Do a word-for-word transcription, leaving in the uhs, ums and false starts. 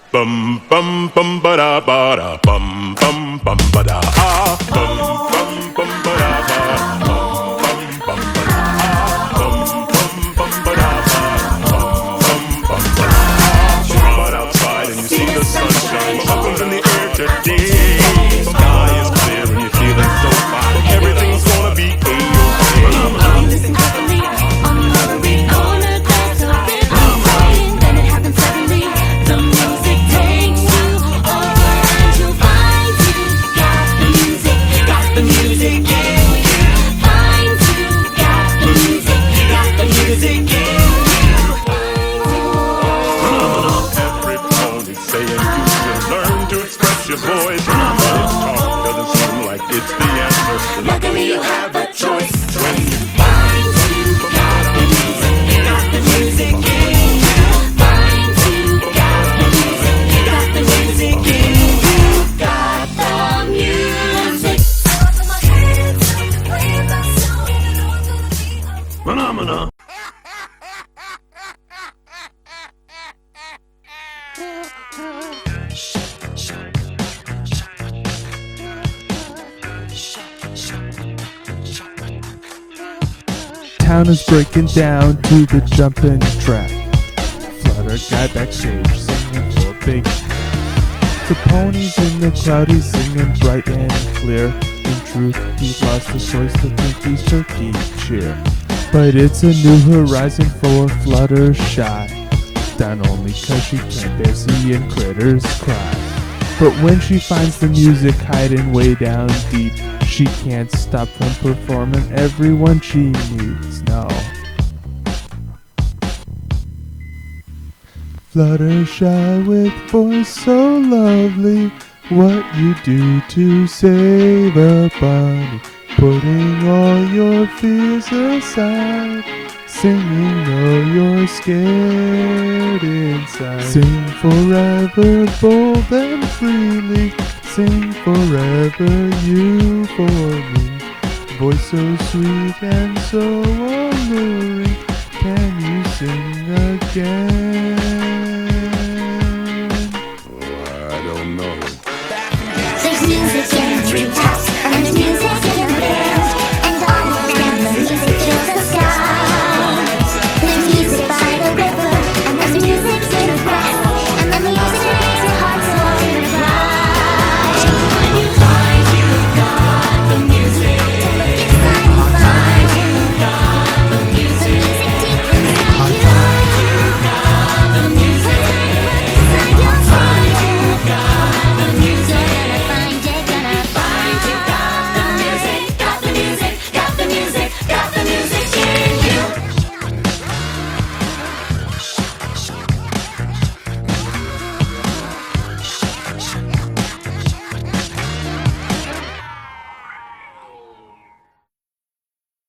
Bum bum bum ba da ba da bum bum bum ba da ah bum bum bum ba da ba bum bum bum ba da ah bum bum bum ba da ba bum bum bum ba da ah. Come out outside and you see the sunshine, bubbles in the air today. Sky is clear and you're feeling so fine. Everything's gonna be a-okay. Listen carefully on the rotary corner, there's a ribbon swaying. Then it happens suddenly. The music takes you over, and you'll find you got the music, got the music in you. Find you got the music, got the music in you. Every pony saying you should learn to express your voice. But its talk doesn't seem like it's the answer. Luckily you have a choice. When you Find you got the music, got the music in you. Find you got the music, got the music in you. Got the music. Phenomena. Town is breaking down to the jumping track. Flutter guy backstage singing for a big. The ponies in the crowd, he's singing bright and clear. In truth, he's lost the choice to think he's turkey cheer. But it's a new horizon for Fluttershy, down only cause she can't bear seeing critters cry. But when she finds the music hiding way down deep, she can't stop from performing everyone she needs, no. Fluttershy with voice so lovely, what you do to save a bunny, putting all your fears aside, singing though you're scared inside. Sing forever, bold and freely, sing forever, you for me. Voice so sweet and so alluring, can you sing again?